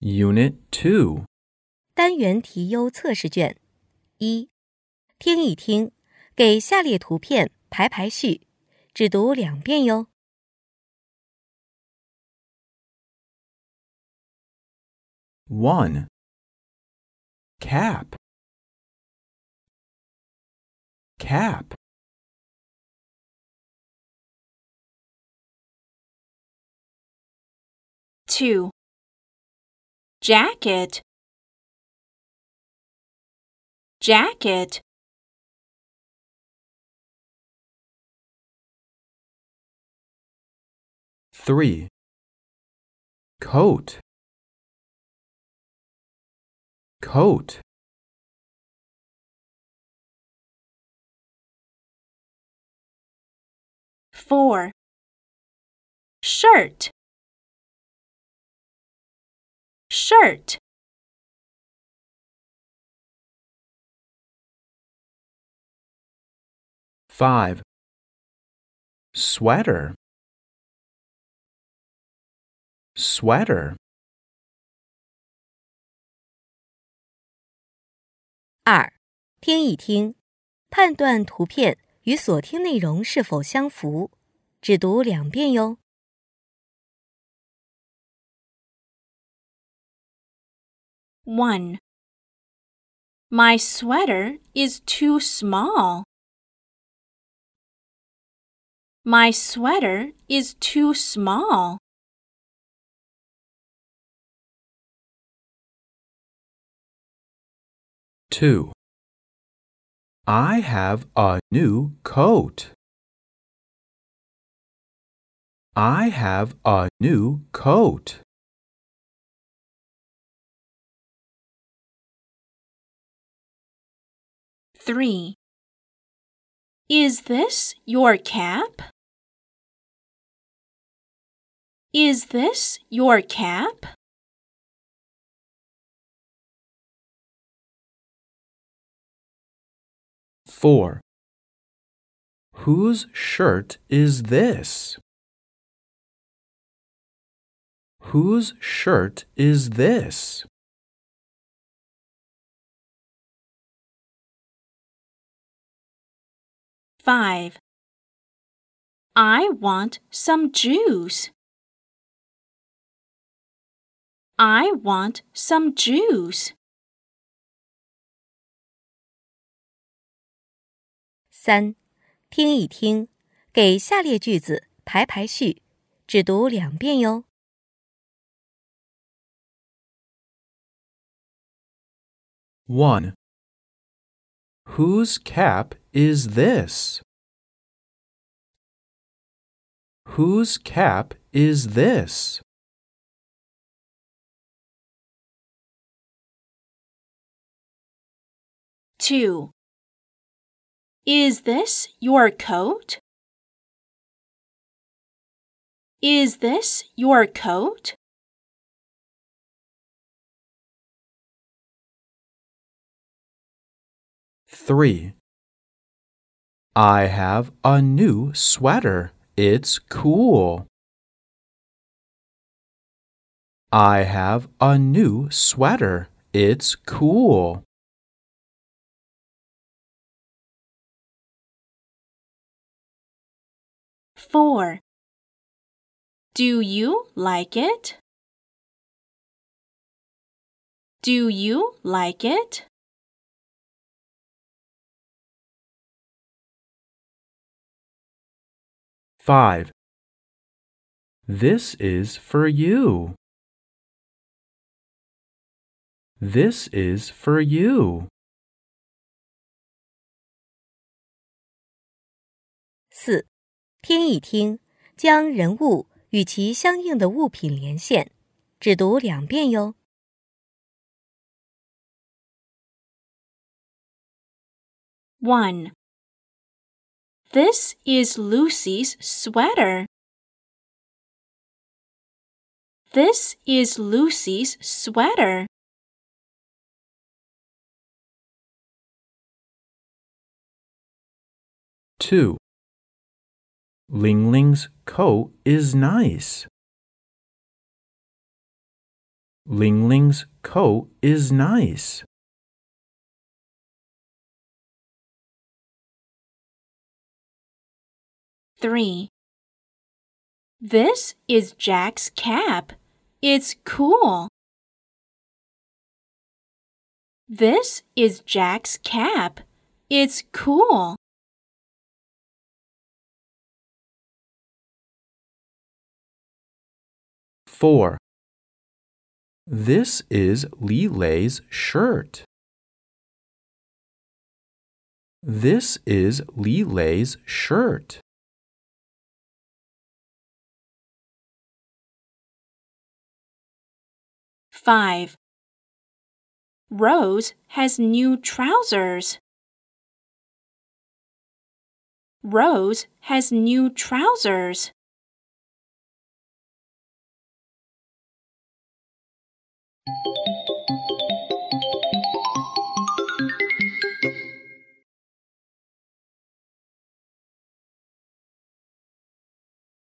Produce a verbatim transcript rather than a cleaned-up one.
Unit two. 单元题优测试卷一，听一听，给下列图片排排序，只读两遍哟。 one. Cap. Cap. two. Jacket. Jacket. three. Coat. Coat. four. Shirt. Shirt. five. Sweater. Sweater. 二，听一听，判断图片与所听内容是否相符，只读两遍哟。 one. My sweater is too small. My sweater is too small. two. I have a new coat. I have a new coat. three. Is this your cap? Is this your cap? four. Whose shirt is this? Whose shirt is this? five. I want some juice. I want some juice. 三，听一听，给下列句子排排序，只读两遍哟。 one. Whose cap is this? Whose cap is this? two. Is this your coat? Is this your coat? three. I have a new sweater. It's cool. I have a new sweater. It's cool. four. Do you like it? Do you like it? five. This is for you. This is for you. 四，听一听，将人物与其相应的物品连线，只读两遍哟。 one. This is Lucy's sweater. This is Lucy's sweater. two. Ling Ling's coat is nice. Ling Ling's coat is nice. three. This is Jack's cap. It's cool. This is Jack's cap. It's cool. four. This is Li Lei's shirt. This is Li Lei's shirt. five. Rose has new trousers. Rose has new trousers.